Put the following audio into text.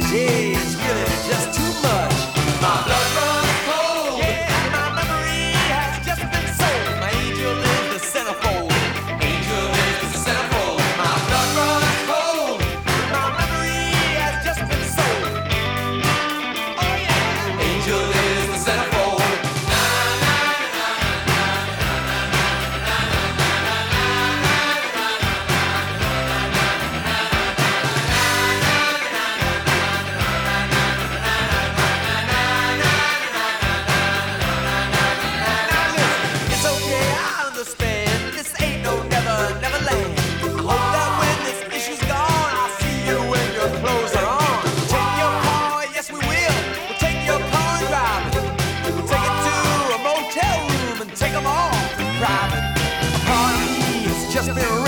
Yeah, it's really just too much. My blood runs cold. Yeah, my memory has just been sold. My angel is the centerfold. Angel is the centerfold. My blood runs cold. My memory has just been sold. Oh yeah. Angel is the centerfold. It's okay, I understand. This ain't no never, never land. I hope that when this issue's gone, I'll see you when your clothes are on. Take your car, yes we will. We'll take your car and drive it. We'll take it to a motel room and take 'em all in private. A part of me has just been